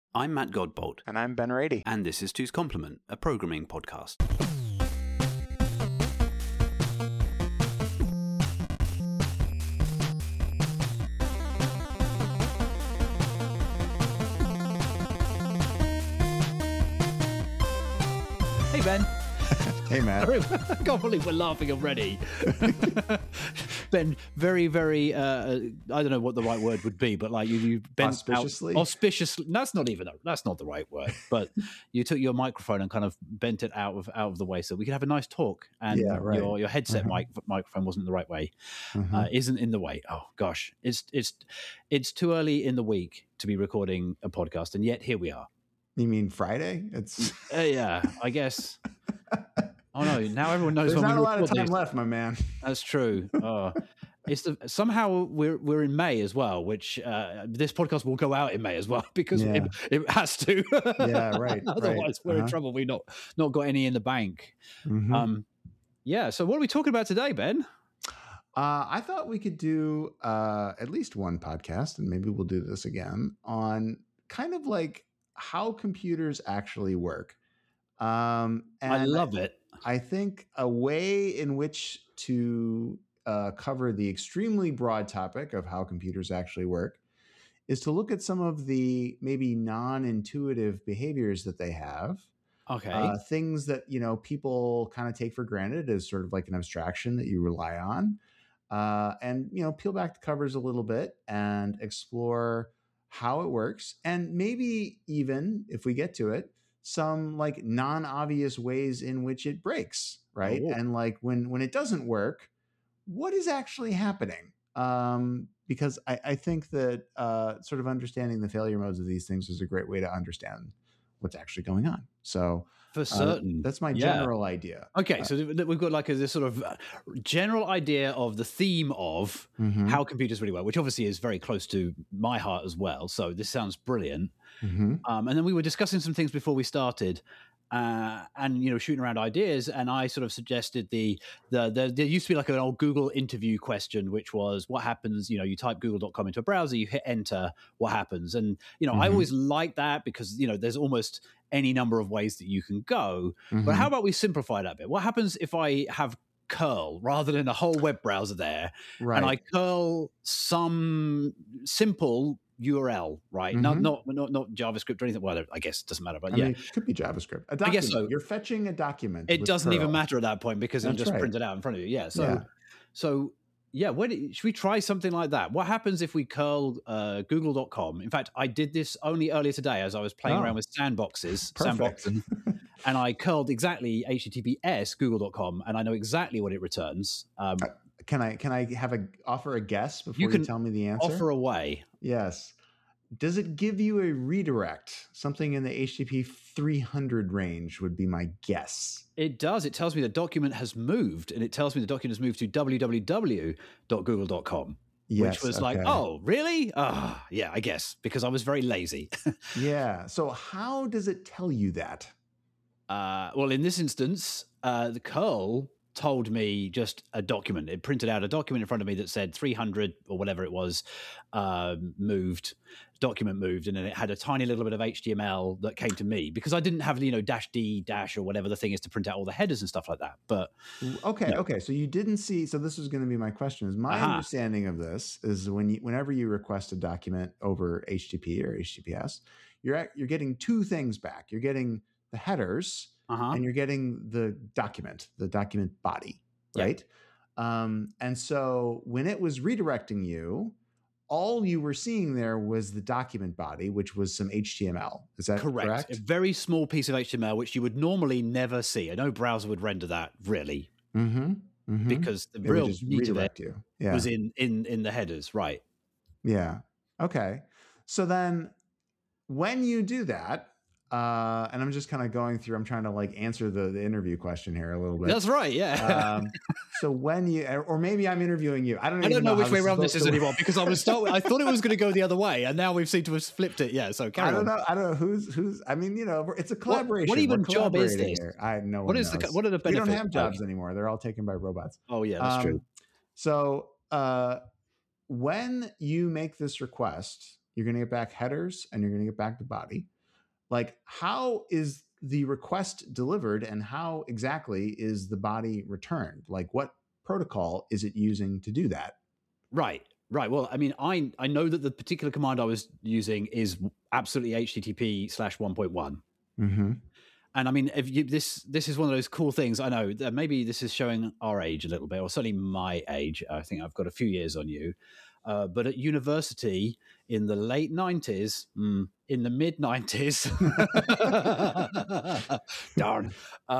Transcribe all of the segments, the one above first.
I'm Matt Godbolt. And I'm Ben Rady. And this is Two's Complement, a programming podcast. Hey, Ben. Hey, Matt. I can't believe we're laughing already. Ben, very, very, I don't know what the right word would be, but like you bent auspiciously? Auspiciously. That's not the right word, but you took your microphone and kind of bent it out of the way so we could have a nice talk. And your headset microphone wasn't the right way, isn't in the way. Oh gosh, it's too early in the week to be recording a podcast, and yet here we are. You mean Friday? It's yeah, I guess. Oh no! Now everyone knows. There's not a lot of time left, my man. That's true. Somehow we're in May as well, which this podcast will go out in May as well because it has to. Yeah, right. Otherwise, we're in trouble. We not got any in the bank. Yeah. So what are we talking about today, Ben? I thought we could do at least one podcast, and maybe we'll do this again on kind of like how computers actually work. And I love it. I think a way in which to cover the extremely broad topic of how computers actually work is to look at some of the maybe non-intuitive behaviors that they have. Okay. Things that, people kind of take for granted as sort of like an abstraction that you rely on. And, peel back the covers a little bit and explore how it works. And maybe even, if we get to it, some like non-obvious ways in which it breaks, right? Oh. And like when it doesn't work, what is actually happening? Because I think that sort of understanding the failure modes of these things is a great way to understand what's actually going on. So for certain, that's my general idea. Okay, so we've got like this sort of general idea of the theme of how computers really work, which obviously is very close to my heart as well. So this sounds brilliant. And then we were discussing some things before we started, and shooting around ideas. And I sort of suggested there used to be like an old Google interview question, which was what happens. You type google.com into a browser, you hit enter, what happens? And I always like that because there's almost any number of ways that you can go. But how about we simplify that a bit? What happens if I have curl rather than a whole web browser there, and I curl some simple URL, right? Not JavaScript or anything. Well, I guess it doesn't matter, but I mean, it could be JavaScript. A document. I guess so. You're fetching a document. It doesn't curl. even matter at that point because it'll just print it out in front of you. Yeah. So should we try something like that? What happens if we curl google.com? In fact, I did this only earlier today as I was playing around with sandboxing, and I curled exactly HTTPS google.com, and I know exactly what it returns. Can I offer a guess before you tell me the answer? Offer away. Yes. Does it give you a redirect? Something in the HTTP 300 range would be my guess. It does. It tells me the document has moved, and it tells me the document has moved to www.google.com. Which was like, oh, really? Yeah, I guess, because I was very lazy. Yeah. So how does it tell you that? Well, in this instance, the curl told me just a document. It printed out a document in front of me that said 300 or whatever it was, document moved, and then it had a tiny little bit of HTML that came to me because I didn't have -d- or whatever the thing is to print out all the headers and stuff like that. But okay, so you didn't see. So this was going to be my question. Is my understanding of this is whenever you request a document over HTTP or HTTPS, you're getting two things back. You're getting the headers. And you're getting the document body, right? And so when it was redirecting you, all you were seeing there was the document body, which was some HTML. Is that correct? A very small piece of HTML, which you would normally never see. No browser would render that, really. Because the real need of it was in the headers, right? Yeah. Okay. So then when you do that, and I'm just kind of going through, I'm trying to like answer the interview question here a little bit. That's right. Yeah. So when or maybe I'm interviewing you. I don't know which way around this is anymore because I thought it was going to go the other way, and now we've seemed to have flipped it. Yeah. So carry on. I don't know who's. I mean, it's a collaboration. What even job is this? Here. I know. What are the benefits? We don't have jobs anymore. They're all taken by robots. Oh yeah, that's true. So when you make this request, you're going to get back headers and you're going to get back the body. like how is the request delivered and how exactly is the body returned? Like what protocol is it using to do that? Right. Well, I mean, I know that the particular command I was using is absolutely HTTP/1.1. Mm-hmm. And I mean, this is one of those cool things. I know that maybe this is showing our age a little bit, or certainly my age. I think I've got a few years on you. But at university in the late 90s, in the mid 90s, darn,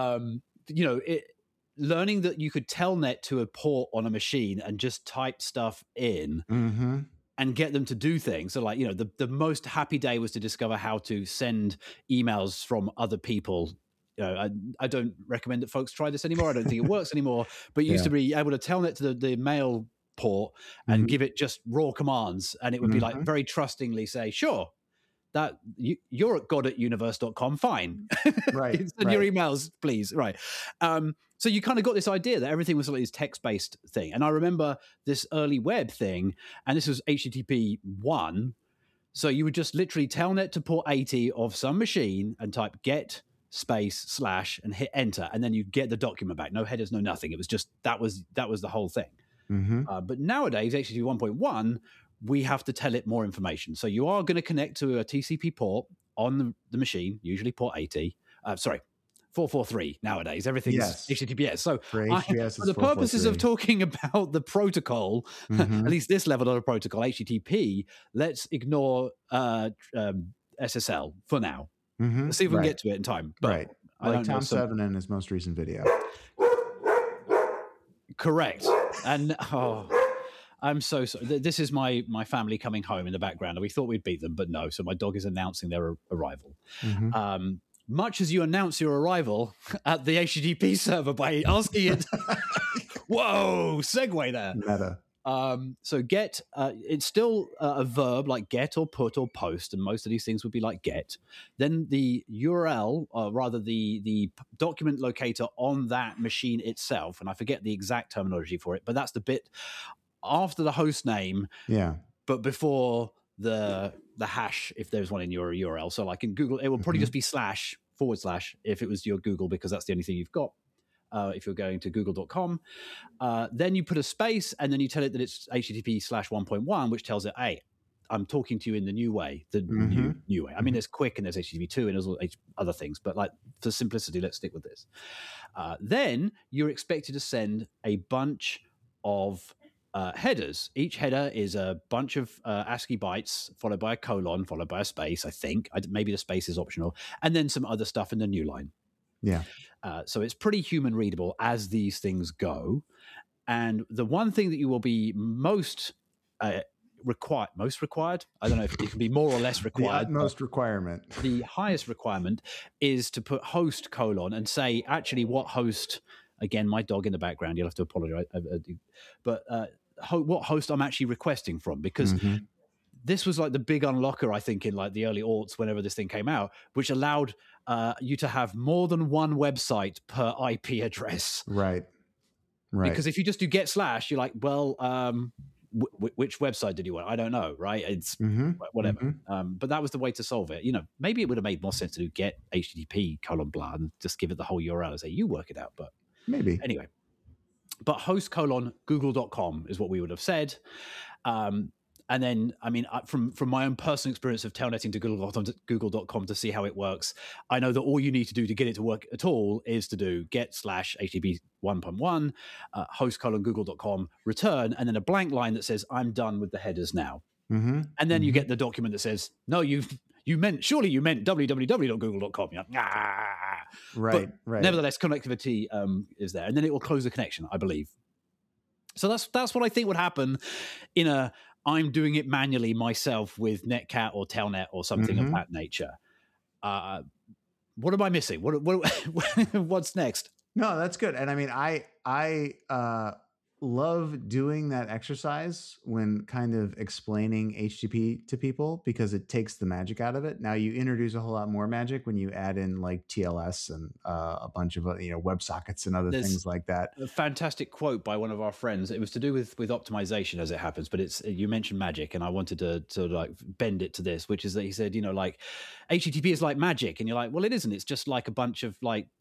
learning that you could telnet to a port on a machine and just type stuff in and get them to do things. So like, the most happy day was to discover how to send emails from other people. I don't recommend that folks try this anymore. I don't think it works anymore, but you used to be able to telnet to the mail port and give it just raw commands. And it would be like very trustingly say, sure, that you're at god@universe.com. Fine. Right. Send your emails, please. Right. So you kind of got this idea that everything was like this text-based thing. And I remember this early web thing, and this was HTTP 1. So you would just literally telnet to port 80 of some machine and type get space / and hit enter. And then you get the document back. No headers, no nothing. It was just, that was the whole thing. But nowadays, HTTP 1.1, we have to tell it more information. So you are going to connect to a TCP port on the machine, usually port 80. 443 nowadays. Everything's HTTPS. So for the purposes of talking about the protocol, at least this level of the protocol, HTTP, let's ignore SSL for now. Let's see if we can get to it in time. But like Tom Seven in his most recent video. Correct. And I'm so sorry. This is my family coming home in the background, and we thought we'd beat them, but no. So my dog is announcing their arrival. Much as you announce your arrival at the HTTP server by asking it. Whoa, segue there. Meta. So get, it's still a verb like get or put or post, and most of these things would be like get. Then the URL, or rather the document locator on that machine itself, and I forget the exact terminology for it, but that's the bit after the host name, but before the hash, if there's one in your URL. So like in Google, it will probably just be // if it was your Google, because that's the only thing you've got. If you're going to google.com, then you put a space and then you tell it that it's HTTP/1.1, which tells it, hey, I'm talking to you in the new way, new way. I mean, there's quick and there's HTTP 2 and there's other things, but like for simplicity, let's stick with this. Then you're expected to send a bunch of headers. Each header is a bunch of ASCII bytes followed by a colon, followed by a space, I think. Maybe the space is optional. And then some other stuff in the new line. Yeah. So it's pretty human readable as these things go. And the one thing that you will be most required, I don't know if it can be more or less required. The utmost requirement. The highest requirement is to put host : and say actually what host, again, my dog in the background, you'll have to apologize, but what host I'm actually requesting from, because this was like the big unlocker, I think, in like the early aughts, whenever this thing came out, which allowed you to have more than one website per IP address. Right. Because if you just do get / you're like, well, which website did you want? I don't know, right? It's whatever. But that was the way to solve it. Maybe it would have made more sense to do get HTTP : blah and just give it the whole URL and say, you work it out. But maybe. Anyway. But host : google.com is what we would have said. And then, I mean, from my own personal experience of telnetting to google.com to see how it works, I know that all you need to do to get it to work at all is to do get / HTTP 1.1, host : google.com, return, and then a blank line that says, I'm done with the headers now. And then you get the document that says, no, surely you meant www.google.com. You're like, right. Nevertheless, connectivity is there. And then it will close the connection, I believe. So that's what I think would happen in I'm doing it manually myself with Netcat or Telnet or something of that nature. What am I missing? What's next? No, that's good. And I mean, I love doing that exercise when kind of explaining HTTP to people because it takes the magic out of it. Now you introduce a whole lot more magic when you add in like TLS and a bunch of WebSockets and other things like that. A fantastic quote by one of our friends. It was to do with optimization as it happens, but you mentioned magic, and I wanted to sort of like bend it to this, which is that he said, like HTTP is like magic, and you're like, well, it isn't. It's just like a bunch of like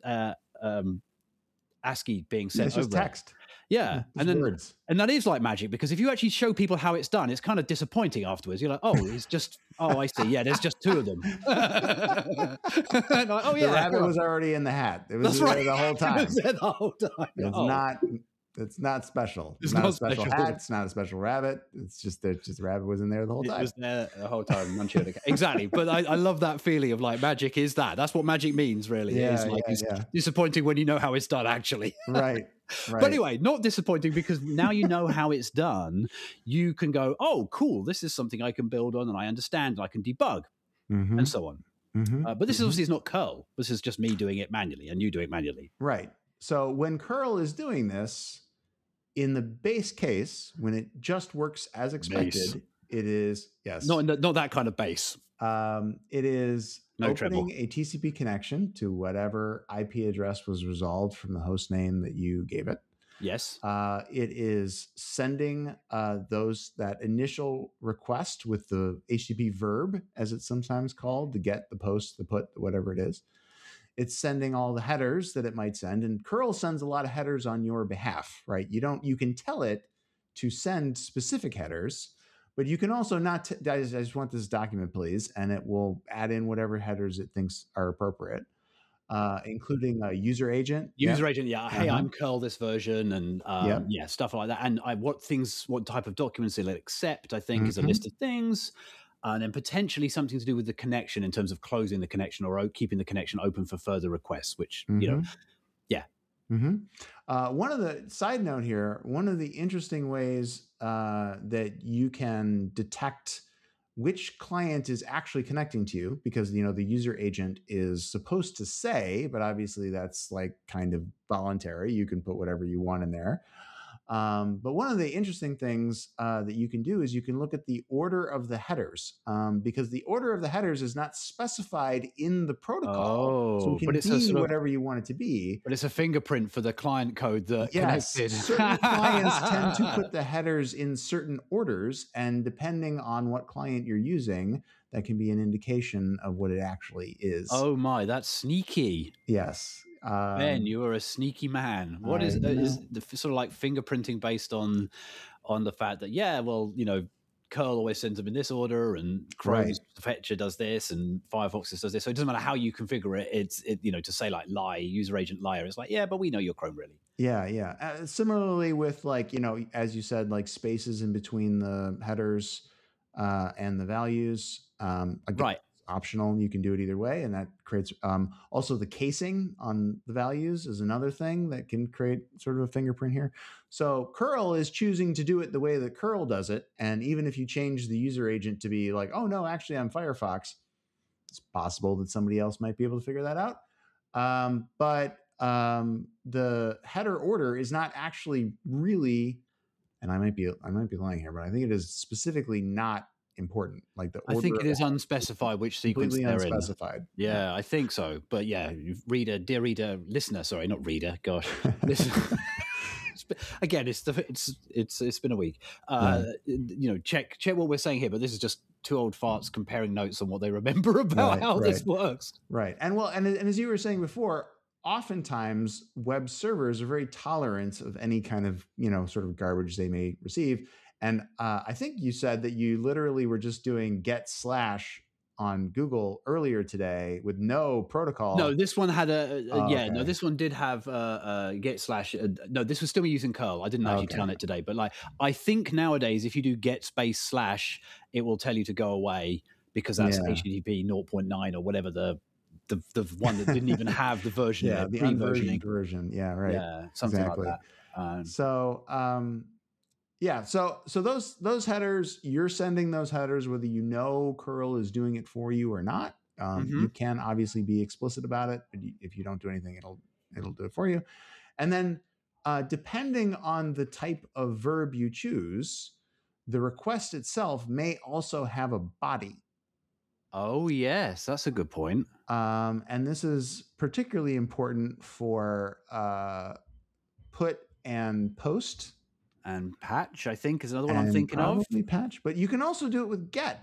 ASCII being sent over. It's just text. Yeah, and then words. And that is like magic, because if you actually show people how it's done, it's kind of disappointing afterwards. You're like, oh, it's just, I see. Yeah, there's just two of them. Like, oh yeah, the rabbit was already in the hat. It was there the whole time. It was there the whole time. It's not special. It's not a special hat. It's not a special rabbit. It's just the rabbit was in there the whole time. It was there the whole time. Exactly. But I love that feeling of like magic is that. That's what magic means, really. Yeah, it's disappointing when you know how it's done, actually. Right. But anyway, not disappointing, because now you know how it's done. You can go, oh, cool. This is something I can build on, and I understand, and I can debug, and so on. But this obviously is not curl. This is just me doing it manually and you doing it manually. Right. So when curl is doing this, in the base case, when it just works as expected, it is not that kind of base. It is opening a TCP connection to whatever IP address was resolved from the host name that you gave it. Yes. It is sending that initial request with the HTTP verb, as it's sometimes called, the get, the post, the put, whatever it is. It's sending all the headers that it might send, and curl sends a lot of headers on your behalf, right? You can tell it to send specific headers, but you can also not. I just want this document, please, and it will add in whatever headers it thinks are appropriate, including a user agent. Agent, yeah. Hey, I'm curl this version, and stuff like that. And what type of documents it'll accept, I think, is a list of things. And then potentially something to do with the connection in terms of closing the connection or keeping the connection open for further requests, which, one of the side note here, one of the interesting ways that you can detect which client is actually connecting to you, because, the user agent is supposed to say, but obviously that's like kind of voluntary. You can put whatever you want in there. But one of the interesting things that you can do is you can look at the order of the headers, because the order of the headers is not specified in the protocol. So it can be whatever you want it to be. But it's a fingerprint for the client code that connected. Certain clients tend to put the headers in certain orders, and depending on what client you're using, that can be an indication of what it actually is. Oh my, that's sneaky. Yes. Ben, you are a sneaky man. What is the sort of like fingerprinting based on the fact that curl always sends them in this order, and Chrome's fetcher does this, and Firefox does this. So it doesn't matter how you configure it. It's to say like user agent liar. It's like, but we know you're Chrome, really. Yeah. Similarly with as you said, like spaces in between the headers and the values. Right. Optional. You can do it either way, and that creates also the casing on the values is another thing that can create sort of a fingerprint here. So curl is choosing to do it the way that curl does it, and even if you change the user agent to be like, oh no, actually I'm Firefox, it's possible that somebody else might be able to figure that out. But the header order is not actually really, and I might be lying here, but I think it is specifically not important. Like the order, I think it is unspecified which sequence they're unspecified. In. Yeah, I think so. But dear reader, listener, sorry, not reader. Gosh, listener. Again, it's been a week. Check what we're saying here. But this is just two old farts comparing notes on what they remember about how this works. Right, and as you were saying before, oftentimes web servers are very tolerant of any kind of sort of garbage they may receive. And I think you said that you literally were just doing get / on Google earlier today with no protocol. No, this one had no, this one did have get / no, this was still using curl. I didn't actually turn it today, but I think nowadays if you do get / it will tell you to go away, because that's HTTP 0.9 or whatever the one that didn't even have the version. The unversioned version. Yeah, right. Yeah, something like that. So those headers, you're sending those headers whether curl is doing it for you or not. You can obviously be explicit about it, but if you don't do anything, it'll do it for you. And then depending on the type of verb you choose, the request itself may also have a body. Oh, yes, that's a good point. And this is particularly important for put and post. And patch, I think, is another one I'm thinking of. Probably patch, but you can also do it with get.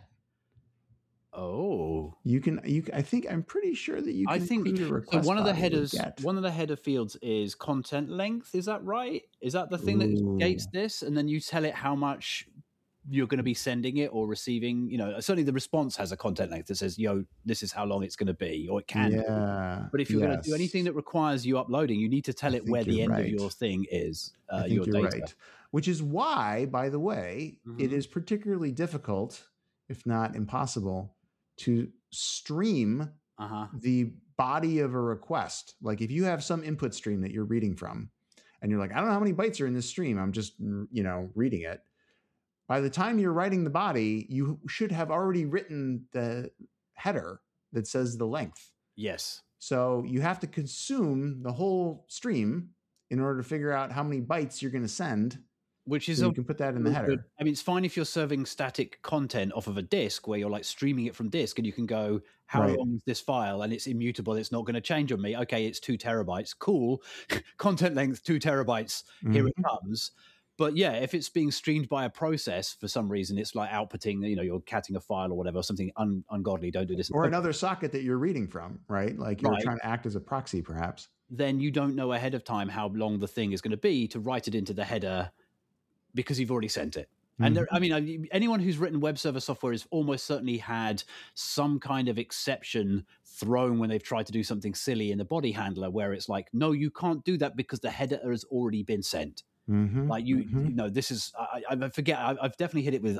Oh, I'm pretty sure that you can include a request. So one of the header fields is content length. Is that right? Is that the thing that gates this? And then you tell it how much you're going to be sending it or receiving. Certainly the response has a content length that says, this is how long it's going to be, or it can be. But if you're going to do anything that requires you uploading, you need to tell it where the end of your thing is, your data. Right. Which is why, by the way, it is particularly difficult, if not impossible, to stream the body of a request. Like if you have some input stream that you're reading from and you're like, I don't know how many bytes are in this stream, I'm just, reading it. By the time you're writing the body, you should have already written the header that says the length. Yes. So you have to consume the whole stream in order to figure out how many bytes you're going to send. Which is so you can put that in the header. I mean, it's fine if you're serving static content off of a disk where you're like streaming it from disk and you can go, how long is this file? And it's immutable. It's not going to change on me. Okay, it's 2 terabytes. Cool. Content length, 2 terabytes. Here it comes. But yeah, if it's being streamed by a process for some reason, it's like outputting, you're catting a file or whatever, something ungodly. Don't do this. Or another socket that you're reading from, right? Like you're trying to act as a proxy, perhaps. Then you don't know ahead of time how long the thing is going to be to write it into the header, because you've already sent it. And anyone who's written web server software has almost certainly had some kind of exception thrown when they've tried to do something silly in the body handler, where it's like, no, you can't do that because the header has already been sent. Like this is, I forget, I've definitely hit it with,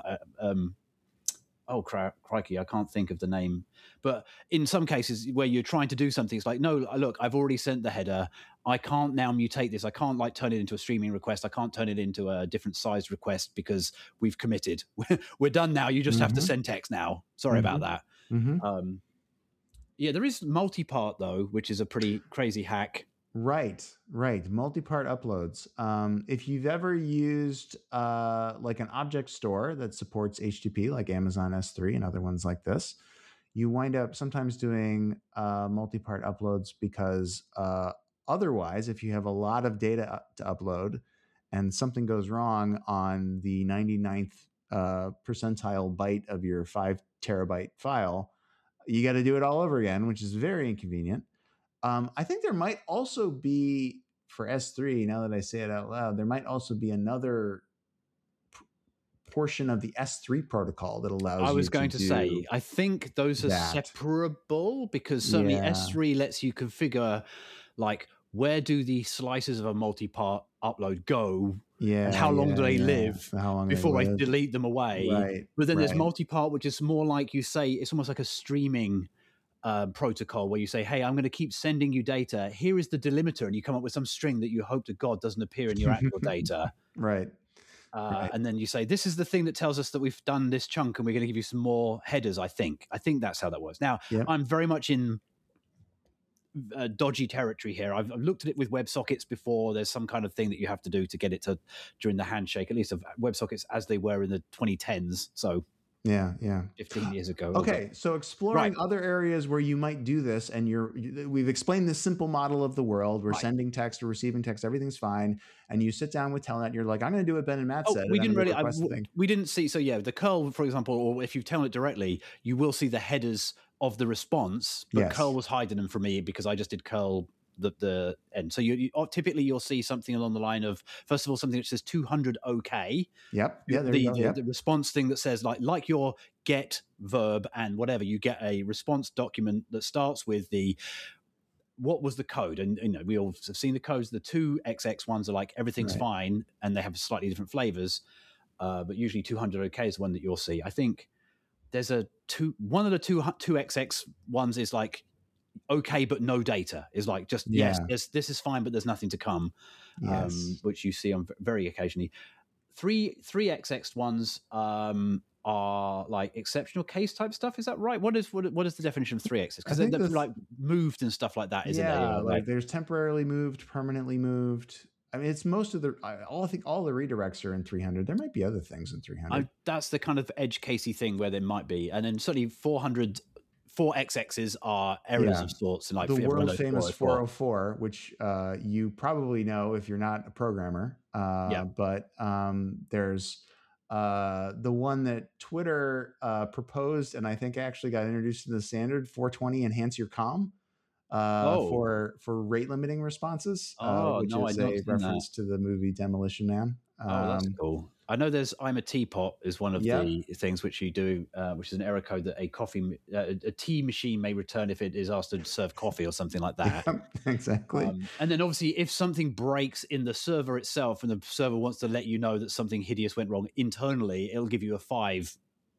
crikey, I can't think of the name. But in some cases where you're trying to do something, it's like, no, look, I've already sent the header. I can't now mutate this. I can't turn it into a streaming request. I can't turn it into a different sized request because we've committed. We're done now. You just have to send text now. Sorry about that. There is multi-part though, which is a pretty crazy hack. Right. Multi-part uploads. If you've ever used like an object store that supports HTTP, like Amazon S3 and other ones like this, you wind up sometimes doing multi-part uploads because otherwise, if you have a lot of data to upload and something goes wrong on the 99th percentile byte of your 5 terabyte file, you got to do it all over again, which is very inconvenient. I think there might also be, for S3, now that I say it out loud, there might also be another portion of the S3 protocol that allows you to I was going to say, I think those are separable, because certainly S3 lets you configure, like, where do the slices of a multi-part upload go? And how long do they live before I delete them away? Right, but then there's multi-part, which is more like, you say, it's almost like a streaming protocol where you say, hey, I'm going to keep sending you data. Here is the delimiter. And you come up with some string that you hope to God doesn't appear in your actual data. Right. And then you say, this is the thing that tells us that we've done this chunk and we're going to give you some more headers, I think. I think that's how that works. Now, I'm very much in dodgy territory here. I've looked at it with WebSockets before. There's some kind of thing that you have to do to get it to, during the handshake, at least of WebSockets as they were in the 2010s. So 15 years ago. Okay, so exploring other areas where you might do this, and we've explained this simple model of the world. We're sending text or receiving text, everything's fine, and you sit down with Telnet, and you're like, I'm going to do what Ben and Matt said. We didn't see. So the curl, for example, or if you tell it directly, you will see the headers of the response, but curl was hiding them from me because I just did curl the end. So typically you'll see something along the line of, first of all, something that says 200 OK. Yep. Yeah. There you go. The response thing that says like your get verb and whatever, you get a response document that starts with what was the code? And we all have seen the codes. The 2XX ones are like everything's fine, and they have slightly different flavors. But usually 200 OK is one that you'll see. I think there's one of the 2XX ones is like okay, but no data, is like just yes, this is fine, but there's nothing to come, which you see on very occasionally. 3XX ones are like exceptional case type stuff. Is that right? What is the definition of 3XX? Because they're like moved and stuff like that, isn't it? Like there's temporarily moved, permanently moved. I mean, it's most of the. I think all the redirects are in 300. There might be other things in 300. That's the kind of edge casey thing where there might be, and then certainly 400. 4XXs are errors of sorts, and like the world famous 404, which you probably know if you're not a programmer. But there's the one that Twitter proposed, and I think actually got introduced to the standard, 420 enhance your comm for rate limiting responses, which is a reference to the movie Demolition Man. That's cool. I know there's I'm a Teapot is one of the things which you do, which is an error code that a tea machine may return if it is asked to serve coffee or something like that. Exactly. And then obviously if something breaks in the server itself and the server wants to let you know that something hideous went wrong internally, it'll give you a 5XX.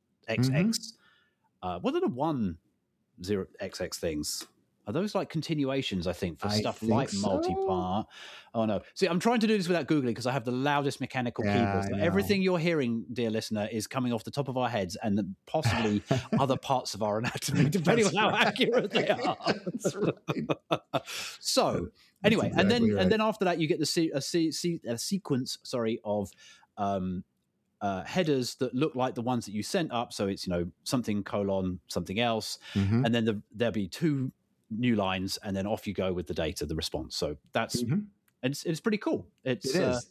What are the 10XX things? Are those like continuations, I think, for stuff like multi-part? Oh, no. See, I'm trying to do this without Googling because I have the loudest mechanical keyboard. So everything you're hearing, dear listener, is coming off the top of our heads and possibly other parts of our anatomy, depending on how accurate they are. That's right. So, anyway, exactly and then after that, you get a sequence, of headers that look like the ones that you sent up. So it's, something : something else. And then there'll be 2 new lines, and then off you go with the data, the response. So that's it's pretty cool. It is.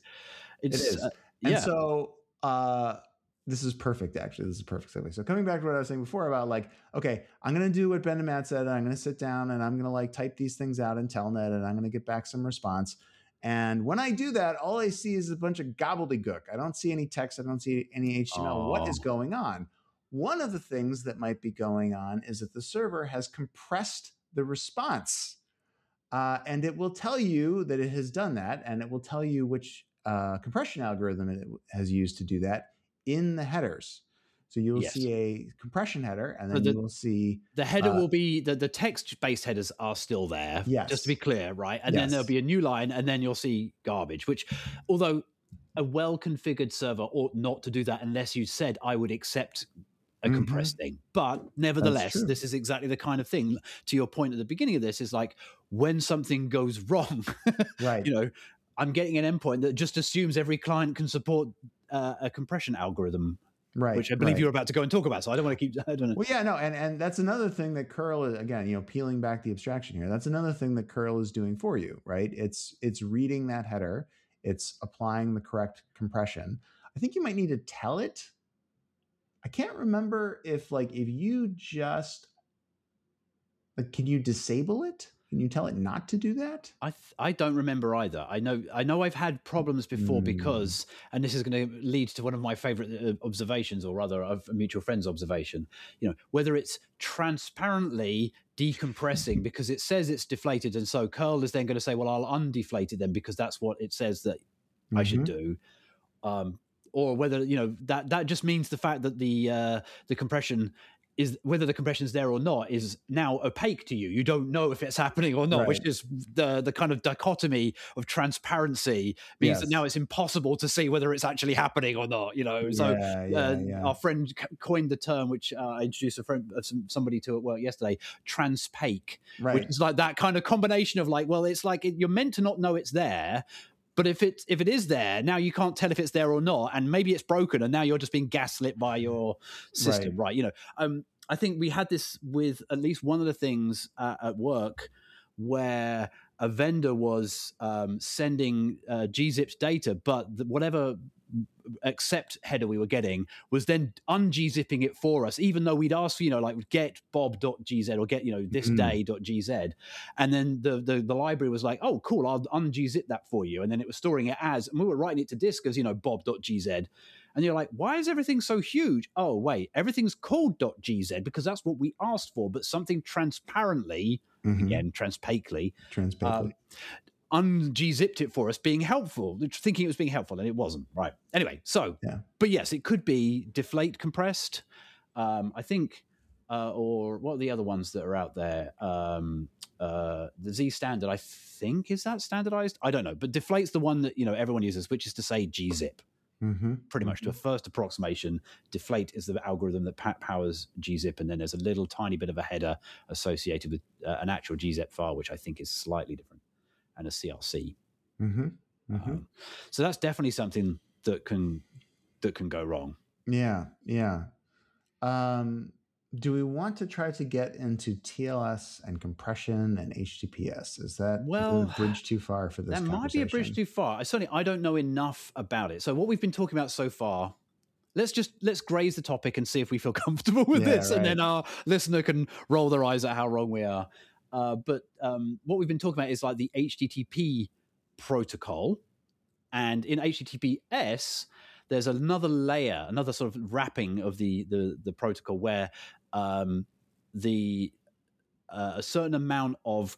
And so this is perfect. Actually, this is a perfect segue. So coming back to what I was saying before about like, okay, I'm going to do what Ben and Matt said. I'm going to sit down and I'm going to like type these things out in Telnet, and I'm going to get back some response. And when I do that, all I see is a bunch of gobbledygook. I don't see any text. I don't see any HTML. What is going on? One of the things that might be going on is that the server has compressed the response, and it will tell you that it has done that, and it will tell you which compression algorithm it has used to do that in the headers. So you'll see a compression header, and then you will see the header will be the text-based headers are still there. Yes. Just to be clear, right? And then there'll be a new line, and then you'll see garbage. Which, although a well-configured server ought not to do that unless you said I would accept a compressed thing. But nevertheless, this is exactly the kind of thing, to your point at the beginning of this, is like when something goes wrong, right? I'm getting an endpoint that just assumes every client can support a compression algorithm, right? Which I believe you're about to go and talk about. So I don't want to keep. I don't know. Well, yeah, no, and that's another thing that curl is, again, peeling back the abstraction here. That's another thing that curl is doing for you, right? It's reading that header, it's applying the correct compression. I think you might need to tell it. I can't remember if you just can you disable it? Can you tell it not to do that? I don't remember either. I know I've had problems before because, and this is going to lead to one of my favorite observations, or rather of a mutual friend's observation, whether it's transparently decompressing because it says it's deflated, and so curl is then going to say, well, I'll undeflate it then because that's what it says that I should do. Or whether that just means the fact that the compression is, whether the compression is there or not, is now opaque to you. You don't know if it's happening or not, which is the kind of dichotomy of transparency means that now it's impossible to see whether it's actually happening or not. Our friend coined the term, which I introduced somebody to at work yesterday, transpake, which is like that kind of combination of like, well, it's like you're meant to not know it's there. But if it is there, now you can't tell if it's there or not, and maybe it's broken, and now you're just being gaslit by your system, right? I think we had this with at least one of the things at work where a vendor was sending gzipped data, but whatever accept header we were getting was then un-gzipping it for us, even though we'd asked for, like get bob.gz or get, this day.gz. And then the library was like, oh, cool, I'll un-gzip that for you. And then it was storing it as, and we were writing it to disk as, bob.gz. And you're like, why is everything so huge? Oh, wait, everything's called .gz because that's what we asked for, but something transparently, again, transpakely, un-gzipped it for us, being helpful, thinking it was being helpful, and it wasn't. Right. Anyway, but yes, it could be deflate compressed. I think, or what are the other ones that are out there? The Z standard, I think, is that standardized? I don't know, but deflate's the one that everyone uses, which is to say gzip. Pretty much to a first approximation, deflate is the algorithm that powers gzip, and then there's a little tiny bit of a header associated with an actual gzip file, which I think is slightly different, and a CRC. So that's definitely something that can go wrong. Yeah. Do we want to try to get into TLS and compression and HTTPS? Is that a bridge too far for this conversation? That might be a bridge too far. I don't know enough about it. So what we've been talking about so far, let's graze the topic and see if we feel comfortable with this, right. And then our listener can roll their eyes at how wrong we are. But what we've been talking about is like the HTTP protocol, and in HTTPS, there's another layer, another sort of wrapping of the protocol where a certain amount of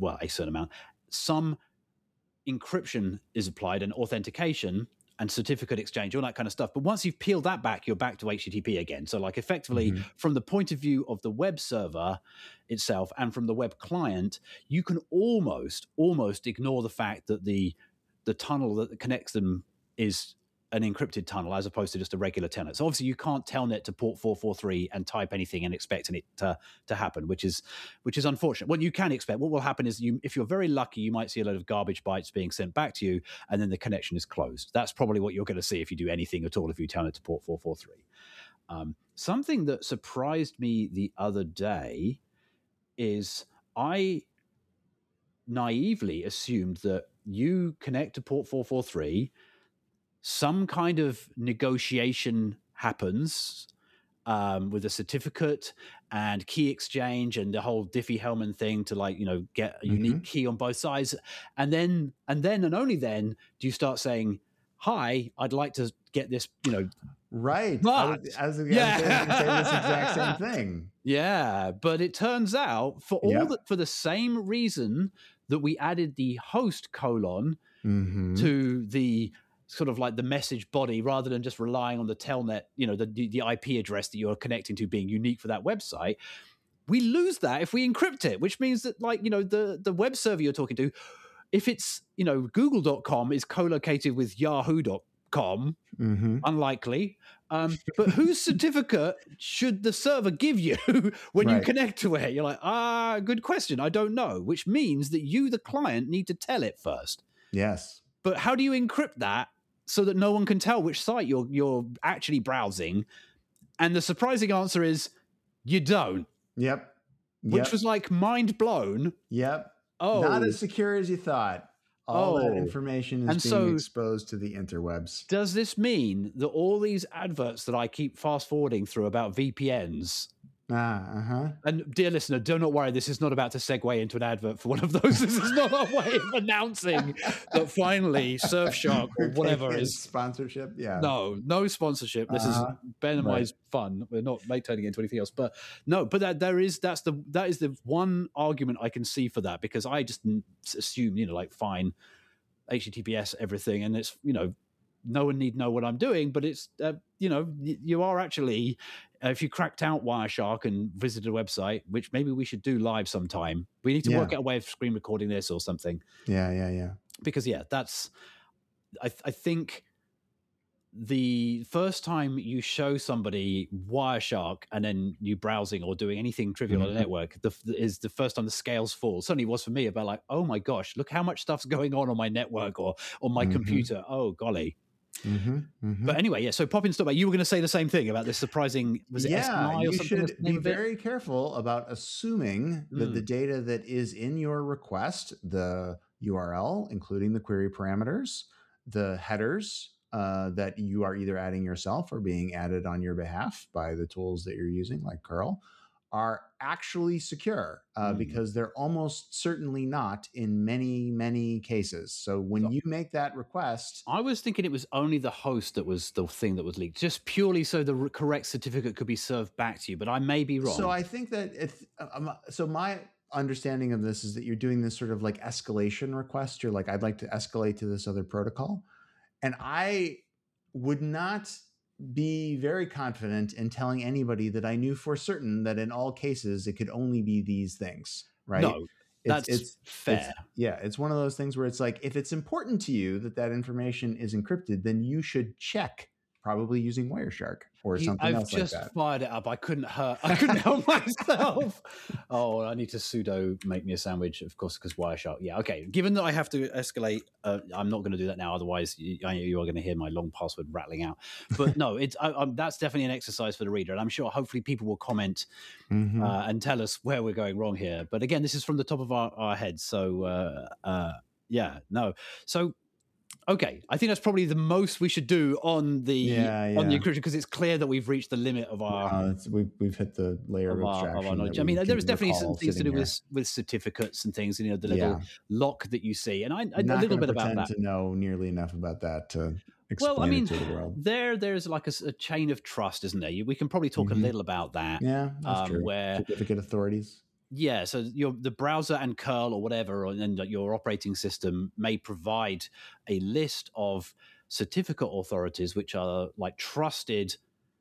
some encryption is applied and authentication and certificate exchange, all that kind of stuff. But once you've peeled that back, you're back to HTTP again. So like effectively from the point of view of the web server itself and from the web client, you can almost ignore the fact that the tunnel that connects them is an encrypted tunnel as opposed to just a regular telnet. So obviously you can't telnet to port 443 and type anything and expecting it to happen, which is unfortunate. What you can expect, what will happen is if you're very lucky, you might see a load of garbage bytes being sent back to you and then the connection is closed. That's probably what you're going to see if you do anything at all, if you telnet to port 443. Something that surprised me the other day is I naively assumed that you connect to port 443, some kind of negotiation happens with a certificate and key exchange and the whole Diffie-Hellman thing to get a unique key on both sides. And then and only then do you start saying, hi, I'd like to get this, Right. But, I was going to say this exact same thing. Yeah. But it turns out for the same reason that we added the host colon to the sort of like the message body rather than just relying on the telnet, the IP address that you're connecting to being unique for that website, we lose that if we encrypt it, which means that the web server you're talking to, if it's, google.com is co-located with yahoo.com, unlikely. But whose certificate should the server give you when you connect to it? You're like, good question. I don't know, which means that you, the client, need to tell it first. Yes. But how do you encrypt that so that no one can tell which site you're actually browsing? And the surprising answer is you don't. Yep. Which was like mind blown. Yep. Oh, not as secure as you thought. All that information is being exposed to the interwebs. Does this mean that all these adverts that I keep fast forwarding through about VPNs? And dear listener, do not worry. This is not about to segue into an advert for one of those. This is not our way of announcing that finally Surfshark or whatever is sponsorship. Yeah, no sponsorship. This is Ben and I's fun. We're not turning it into anything else. But no, but that is the one argument I can see for that, because I just assume fine, HTTPS everything, and it's no one need know what I'm doing, but it's you are actually. If you cracked out Wireshark and visited a website, which maybe we should do live sometime, we need to work out a way of screen recording this or something. Yeah. Because that's, I think the first time you show somebody Wireshark and then you browsing or doing anything trivial on a network, is the first time the scales fall. Certainly was for me, about like, oh my gosh, look how much stuff's going on my network or on my computer. Oh golly. But anyway, so Poppins, you were going to say the same thing about this surprising, was it SNI or something? You should be very careful about assuming that the data that is in your request, the URL, including the query parameters, the headers that you are either adding yourself or being added on your behalf by the tools that you're using, like curl, are actually secure, because they're almost certainly not in many, many cases. So when you make that request... I was thinking it was only the host that was the thing that was leaked, just purely so the correct certificate could be served back to you, but I may be wrong. So I think that so my understanding of this is that you're doing this sort of like escalation request. You're like, I'd like to escalate to this other protocol. And I would not be very confident in telling anybody that I knew for certain that in all cases it could only be these things, right? No, it's fair. It's one of those things where it's like, if it's important to you that information is encrypted, then you should check probably using Wireshark or something else like that. I've just fired it up. I couldn't help myself. Oh, I need to sudo make me a sandwich, of course, because Wireshark. Yeah, okay. Given that I have to escalate, I'm not going to do that now. Otherwise, you are going to hear my long password rattling out. But no, that's definitely an exercise for the reader, and I'm sure hopefully people will comment and tell us where we're going wrong here. But again, this is from the top of our heads, so yeah, no, so. Okay, I think that's probably the most we should do on the encryption, because it's clear that we've reached the limit of our. We've hit the layer of abstraction. Knowledge. I mean, there's definitely some things to do with certificates and things, the little lock that you see, and a little bit about that. To know nearly enough about that to explain it to the world. There's like a chain of trust, isn't there? We can probably talk a little about that. Yeah, that's true. Where certificate authorities. Yeah, so the browser and curl or whatever, and your operating system may provide a list of certificate authorities, which are like trusted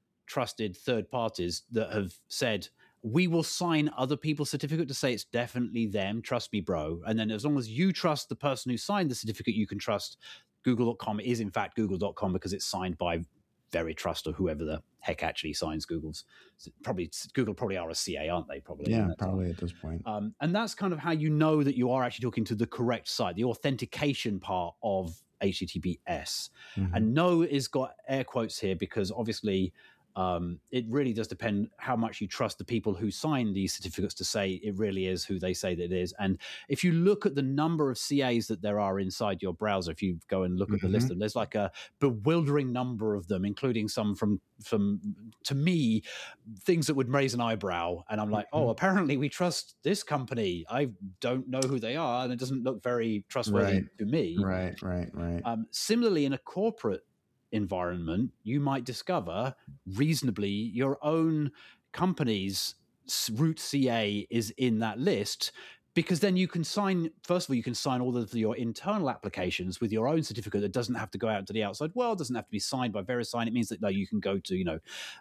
third parties that have said, we will sign other people's certificate to say it's definitely them. Trust me, bro. And then as long as you trust the person who signed the certificate, you can trust Google.com is in fact Google.com because it's signed by Veritrust or whoever the heck actually signs Google's. Google probably are a CA, aren't they? Probably. Yeah, probably at this point. And that's kind of how you know that you are actually talking to the correct site, the authentication part of HTTPS. And no is got air quotes here because obviously it really does depend how much you trust the people who sign these certificates to say it really is who they say that it is. And if you look at the number of CAs that there are inside your browser, if you go and look at the list of them, there's like a bewildering number of them, including some from to me, things that would raise an eyebrow. And I'm like, oh, apparently we trust this company. I don't know who they are, and it doesn't look very trustworthy to me. Right. Similarly, in a corporate environment, you might discover reasonably your own company's root CA is in that list, because then you can sign, first of all, you can sign all of your internal applications with your own certificate that doesn't have to go out to the outside world, doesn't have to be signed by VeriSign. It means that you can go to,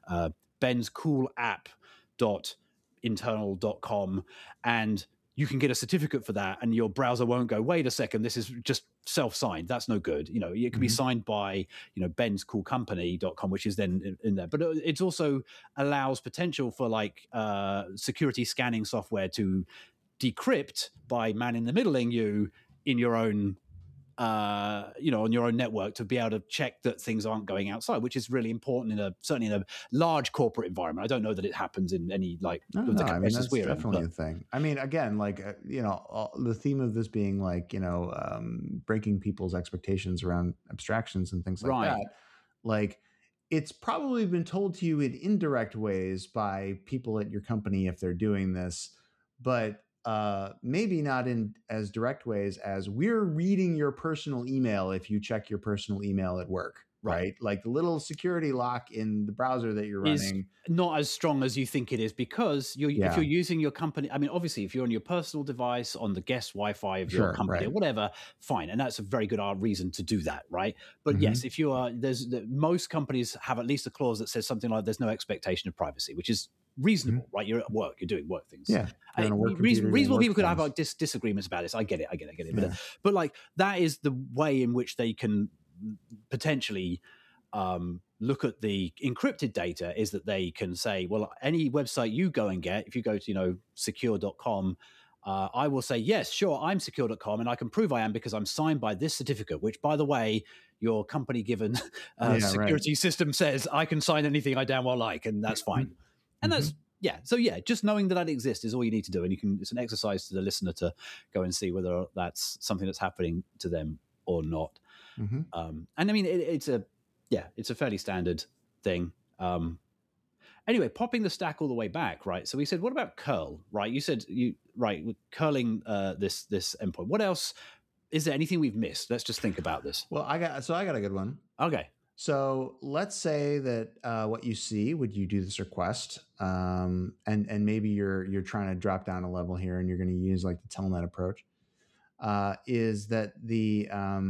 Ben's cool app.internal.com and you can get a certificate for that, and your browser won't go, wait a second, this is just self-signed. That's no good. It can be signed by, benscoolcompany.com, which is then in there. But it also allows potential for security scanning software to decrypt by man-in-the-middling you in your own on your own network to be able to check that things aren't going outside, which is really important certainly in a large corporate environment. I don't know that it happens in any that's definitely a thing. I mean, again, the theme of this being breaking people's expectations around abstractions and things like that. It's probably been told to you in indirect ways by people at your company if they're doing this, but maybe not in as direct ways as we're reading your personal email if you check your personal email at work, right? Like the little security lock in the browser that you're running is not as strong as you think it is, because if you're using your company, I mean, obviously if you're on your personal device on the guest Wi-Fi of your company or whatever, fine. And that's a very good reason to do that, right? But yes, if you are, most companies have at least a clause that says something like there's no expectation of privacy, which is reasonable, right? You're at work, you're doing work things. Yeah. Reasonable people could have disagreements about this. I get it. Yeah. But that is the way in which they can potentially look at the encrypted data, is that they can say, well, any website you go and get, if you go to, secure.com, I will say, yes, sure, I'm secure.com, and I can prove I am because I'm signed by this certificate, which, by the way, your company given security system says I can sign anything I damn well like, and that's fine. And that's, just knowing that exists is all you need to do. And it's an exercise to the listener to go and see whether that's something that's happening to them or not. And I mean, it's a fairly standard thing. Anyway, popping the stack all the way back, right? So we said, what about curl, right? You said curling this endpoint. What else? Is there anything we've missed? Let's just think about this. Well, I got a good one. Okay. So let's say that what you see, would you do this request, and maybe you're trying to drop down a level here, and you're going to use the telnet approach, is that the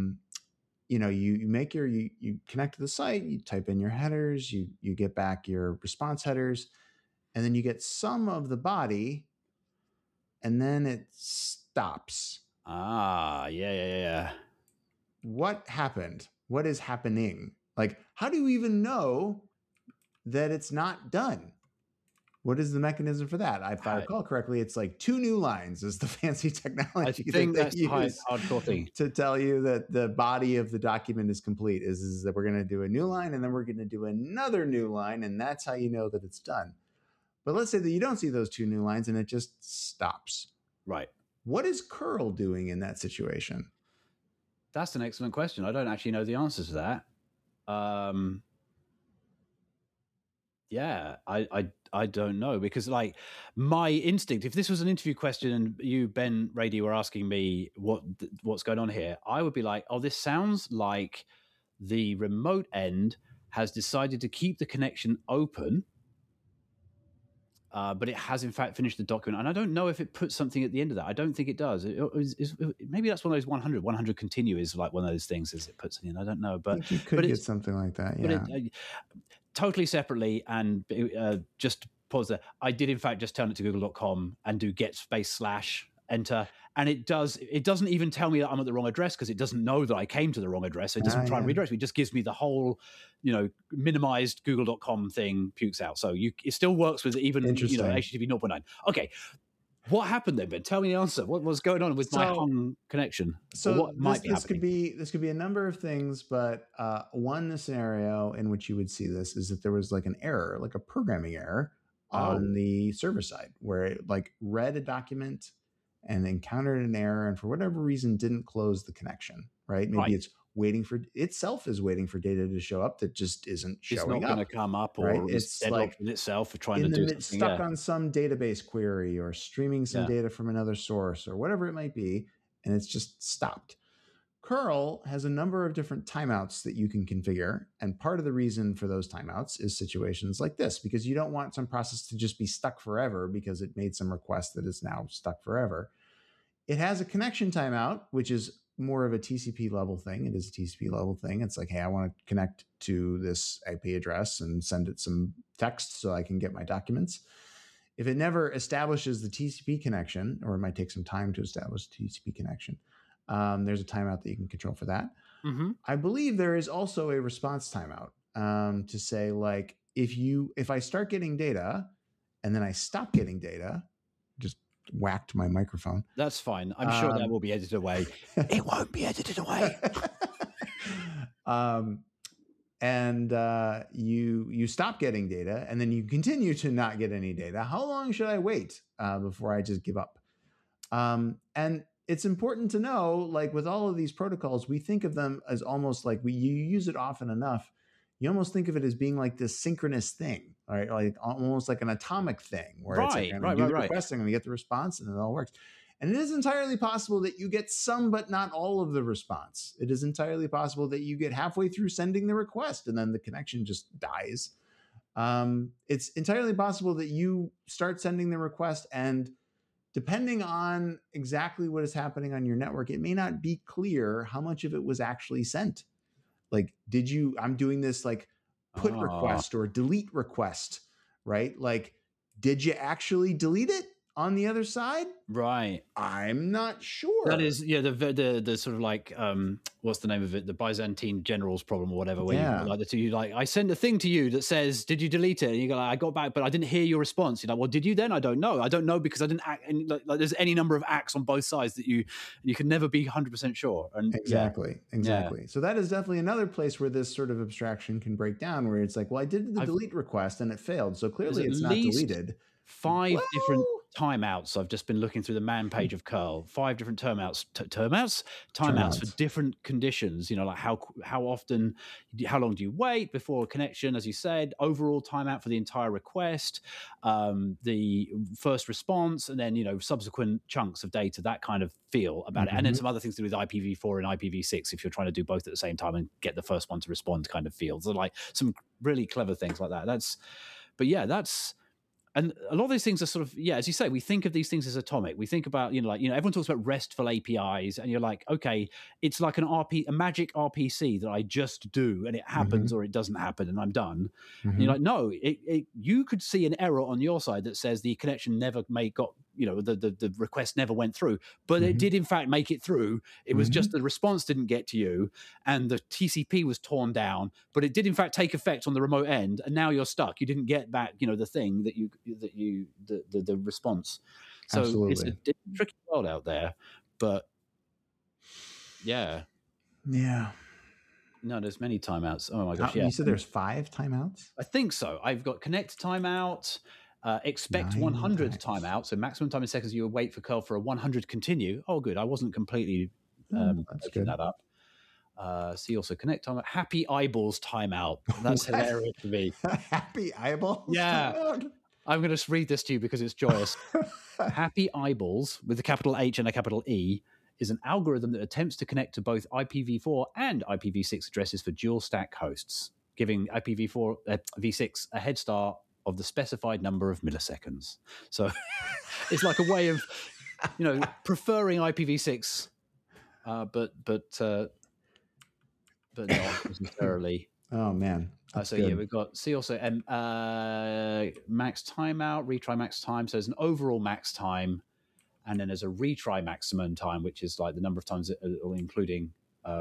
you connect to the site, you type in your headers, you get back your response headers, and then you get some of the body, and then it stops. Yeah. What happened? What is happening? Like, how do you even know that it's not done? What is the mechanism for that? If I recall correctly, it's like 2 new lines is the fancy technology I think that that's they the use hardcore thing to tell you that the body of the document is complete. Is that we're going to do a new line and then we're going to do another new line, and that's how you know that it's done. But let's say that you don't see those 2 new lines and it just stops. Right. What is curl doing in that situation? That's an excellent question. I don't actually know the answer to that. Yeah, I don't know, because like my instinct, if this was an interview question and you, Ben Rady, were asking me what's going on here, I would be like, oh, this sounds like the remote end has decided to keep the connection open, but it has in fact finished the document. And I don't know if it puts something at the end of that. I don't think it does. Maybe that's one of those 100 continue is like one of those things as it puts it in. I don't know, but I think you could get something like that. Yeah. But totally separately, and just pause there. I did in fact just turn it to google.com and do get space / enter, and it doesn't even tell me that I'm at the wrong address, because it doesn't know that I came to the wrong address. So it doesn't try and redirect me. It just gives me the whole, minimized google.com thing pukes out. So it still works with even HTTP 0.9. Okay. What happened then, Ben? Tell me the answer. What was going on with my home connection? So this could be a number of things, but one scenario in which you would see this is that there was like an error, like a programming error on the server side, where it like read a document and encountered an error, and for whatever reason didn't close the connection. Right? Maybe it's waiting for data to show up that just isn't showing up. It's not going to come up, or it's like with itself for trying to do something. Stuck on some database query or streaming some data from another source or whatever it might be, and it's just stopped. Curl has a number of different timeouts that you can configure, and part of the reason for those timeouts is situations like this, because you don't want some process to just be stuck forever because it made some request that is now stuck forever. It has a connection timeout, which is more of a TCP level thing. It is a TCP level thing. It's like, hey, I want to connect to this IP address and send it some text so I can get my documents. If it never establishes the TCP connection, or it might take some time to establish the TCP connection, there's a timeout that you can control for that. Mm-hmm. I believe there is also a response timeout to say, like, if I start getting data and then I stop getting data, just whacked my microphone. That's fine. I'm sure that will be edited away. It won't be edited away. And you stop getting data, and then you continue to not get any data. How long should I wait before I just give up? And it's important to know, like with all of these protocols, we think of them as almost like you use it often enough. You almost think of it as being like this synchronous thing, right? Like almost like an atomic thing, where it's like, I'm going to do the request, I'm going to get the response, and it all works. And it is entirely possible that you get some, but not all of the response. It is entirely possible that you get halfway through sending the request and then the connection just dies. It's entirely possible that you start sending the request, and depending on exactly what is happening on your network, it may not be clear how much of it was actually sent. Like, I'm doing this like put request or delete request, right? Like, did you actually delete it on the other side? Right. I'm not sure. That is, the sort of like, what's the name of it? The Byzantine generals problem or whatever. Where you like the two, like, I send a thing to you that says, did you delete it? And you go, like, I got back, but I didn't hear your response. You're like, well, did you then? I don't know because I didn't act. And like there's any number of acts on both sides that you can never be 100% sure. And exactly. So that is definitely another place where this sort of abstraction can break down, where it's like, well, I did the delete request and it failed. So clearly it's not deleted. 5 different timeouts. I've just been looking through the man page of curl. 5 different timeouts for different conditions. Like how often, how long do you wait before a connection? As you said, overall timeout for the entire request, the first response, and then subsequent chunks of data. That kind of feel about it, and then some other things to do with IPv4 and IPv6 if you're trying to do both at the same time and get the first one to respond. Kind of feel so like some really clever things like that. And a lot of these things are sort of, as you say, we think of these things as atomic. We think about, everyone talks about RESTful APIs, and you're like, okay, it's like a magic RPC that I just do, and it happens or it doesn't happen, and I'm done. And you're like, no, you could see an error on your side that says the connection never got the request never went through, but it did in fact make it through. It was just the response didn't get to you, and the TCP was torn down, but it did in fact take effect on the remote end, and now you're stuck. You didn't get back, the thing the response. So Absolutely. It's a tricky world out there, but yeah. No, there's many timeouts. Oh my gosh! You said there's 5 timeouts? I think so. I've got connect timeout, expect 100 timeout. So maximum time in seconds you wait for curl for a 100 continue. Oh, good. I wasn't completely making that up. See also connect timeout. Happy eyeballs timeout. That's hilarious to me. Happy eyeballs? Yeah. Timeout? I'm going to read this to you because it's joyous. Happy eyeballs with a capital H and a capital E is an algorithm that attempts to connect to both IPv4 and IPv6 addresses for dual stack hosts, giving IPv4 v6 a head start of the specified number of milliseconds. So it's like a way of, preferring IPv6, but not necessarily. Oh man. So good. Yeah, we've got see also max timeout, retry max time. So there's an overall max time. And then there's a retry maximum time, which is like the number of times, including,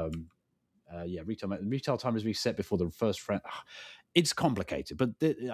retail time is reset before the first friend. It's complicated, but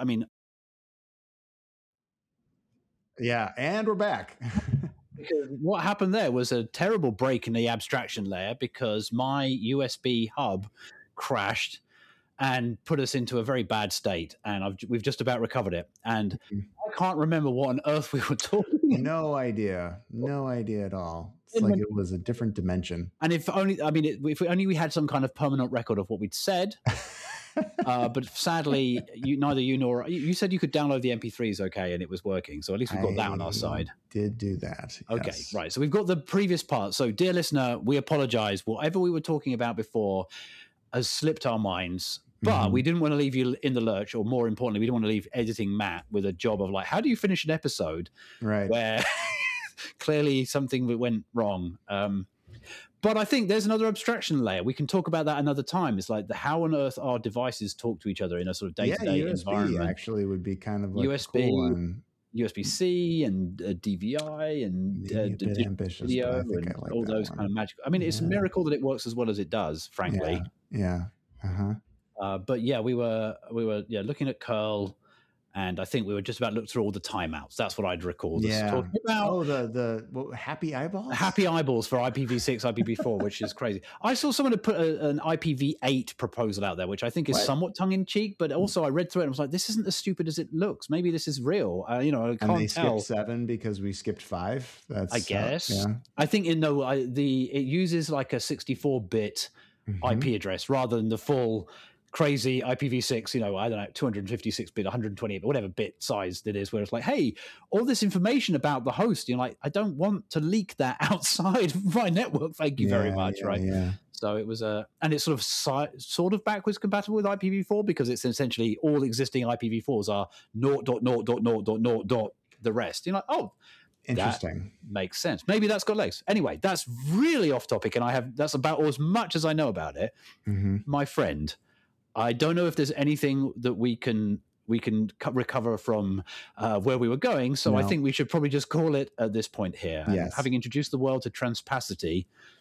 yeah, and we're back. Because what happened there was a terrible break in the abstraction layer because my USB hub crashed and put us into a very bad state, and we've just about recovered it. And I can't remember what on earth we were talking about. No idea at all. It's like it was a different dimension. And if only we had some kind of permanent record of what we'd said. But sadly, neither you nor you said you could download the MP3s, okay, and it was working. So at least we've got that on our side. Did do that. Okay, yes. Right. So we've got the previous part. So, dear listener, we apologize. Whatever we were talking about before has slipped our minds. But we didn't want to leave you in the lurch, or more importantly, we didn't want to leave editing Matt with a job of like, how do you finish an episode where clearly something went wrong? But I think there's another abstraction layer. We can talk about that another time. It's like how on earth our devices talk to each other in a sort of day-to-day environment. USB actually would be kind of like USB, cool one. USB-C and DVI and ambitious, video and like all those kind of magic. I mean, it's a miracle that it works as well as it does, frankly. Yeah. But yeah, we were looking at curl, and I think we were just about to look through all the timeouts. That's what I'd recall. Talking about the happy eyeballs? Happy eyeballs for IPv6, IPv4, which is crazy. I saw someone had put an IPv8 proposal out there, which I think is somewhat tongue-in-cheek, but also I read through it and I was like, this isn't as stupid as it looks. Maybe this is real. I can't tell. And they skipped 7 because we skipped 5? I guess. I think it uses like a 64-bit IP address rather than the full crazy IPv6, I don't know, 256-bit, 128, whatever bit size it is, where it's like, hey, all this information about the host, like, I don't want to leak that outside my network. Thank you very much, right? Yeah. So it was and it's sort of backwards compatible with IPv4 because it's essentially all existing IPv4s are 0.0.0.0. the rest. You're like, oh, interesting. That makes sense. Maybe that's got legs. Anyway, that's really off topic, and that's about as much as I know about it. My friend, I don't know if there's anything that we can recover from where we were going. So I think we should probably just call it at this point here. And having introduced the world to transpacity,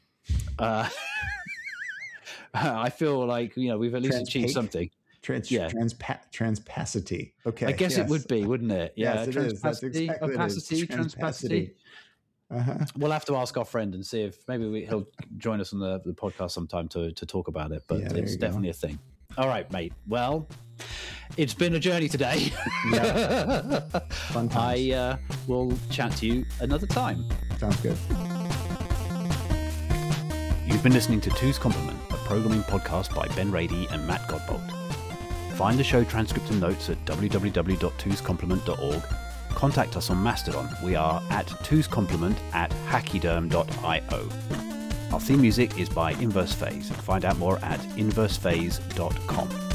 I feel like we've at least achieved something. Transpacity. Okay. I guess it would be, wouldn't it? Yeah. Yes, it is. That's exactly transpacity. We'll have to ask our friend and see if maybe he'll join us on the podcast sometime to talk about it. But it's definitely a thing. All right, mate. Well, it's been a journey today. Fun times. I will chat to you another time. Sounds good. You've been listening to Two's Complement, a programming podcast by Ben Rady and Matt Godbolt. Find the show transcript and notes at www.twoscomplement.org. Contact us on Mastodon. We are at twoscomplement@hachyderm.io. Our theme music is by Inverse Phase. Find out more at inversephase.com.